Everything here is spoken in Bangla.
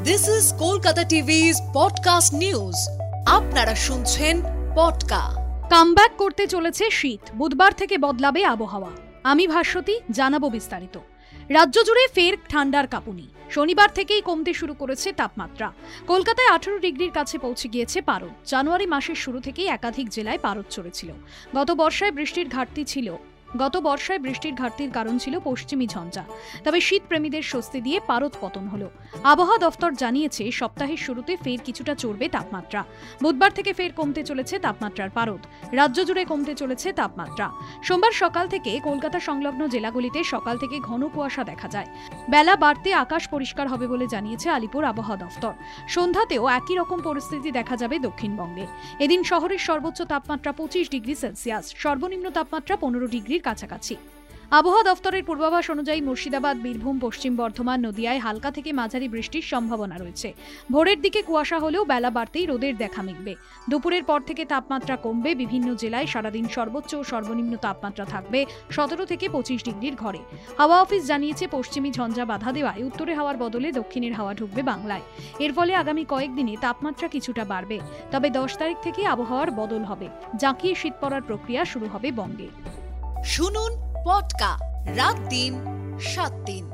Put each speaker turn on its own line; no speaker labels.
This is Kolkata TV's podcast news. আপনারা শুনছেন পডকা।
কামব্যাক করতে চলেছে শীত, বুধবার থেকে বদলাবে আবহাওয়া। আমি ভাস্বতী, জানাবো বিস্তারিত। রাজ্য জুড়ে ফের ঠান্ডার কাঁপুনি। শনিবার থেকেই কমতে শুরু করেছে তাপমাত্রা। কলকাতায় 18 ডিগ্রির কাছে পৌঁছে গিয়েছে পারদ। জানুয়ারি মাসের শুরু থেকেই একাধিক জেলায় পারদ চড়েছিল। গত বর্ষায় বৃষ্টির ঘাটতির কারণ ছিল পশ্চিমী ঝঞ্ঝা। তবে শীতপ্রেমীদের স্বস্তি দিয়ে পারদ পতন হলো। আবহাওয়া দফতর জানিয়েছে সপ্তাহের শুরুতে ফের কিছুটা চড়বে তাপমাত্রা। বুধবার থেকে ফের কমতে চলেছে তাপমাত্রার পারদ। রাজ্য জুড়ে কমতে চলেছে তাপমাত্রা। সোমবার সকাল থেকে কলকাতা সংলগ্ন জেলাগুলিতে সকাল থেকে ঘন কুয়াশা দেখা যায়। বেলা বাড়তে আকাশ পরিষ্কার হবে বলে জানিয়েছে আলিপুর আবহাওয়া দফতর। সন্ধ্যাতেও একই রকম পরিস্থিতি দেখা যাবে দক্ষিণবঙ্গে। এদিন শহরের সর্বোচ্চ তাপমাত্রা 25 ডিগ্রি সেলসিয়াস, সর্বনিম্ন তাপমাত্রা 15 ডিগ্রির কাছাকাছি। আবহাওয়া দফতরের পূর্বাভাস অনুযায়ী মুর্শিদাবাদ, বীরভূম, পশ্চিম বর্ধমান, নদিয়ায় হালকা থেকে মাঝারি বৃষ্টির সম্ভাবনা রয়েছে। ভোরের দিকে কুয়াশা হলেও বেলা বাড়তেই রোদের দেখা মিলবে। দুপুরের পর থেকে তাপমাত্রা কমবে। বিভিন্ন জেলায় সারাদিন সর্বোচ্চ ও সর্বনিম্ন তাপমাত্রা থাকবে 17 থেকে 25 ডিগ্রির ঘরে। হাওয়া অফিস জানিয়েছে পশ্চিমী ঝঞ্ঝা বাধা দেওয়ায় উত্তরে হাওয়ার বদলে দক্ষিণের হাওয়া ঢুকবে বাংলায়। এর ফলে আগামী কয়েকদিনে তাপমাত্রা কিছুটা বাড়বে। তবে 10 তারিখ থেকে আবহাওয়ার বদল হবে। জাঁকিয়ে শীত পড়ার প্রক্রিয়া শুরু হবে বঙ্গে।
শুনুন পডকা রাত দিন 7 দিন।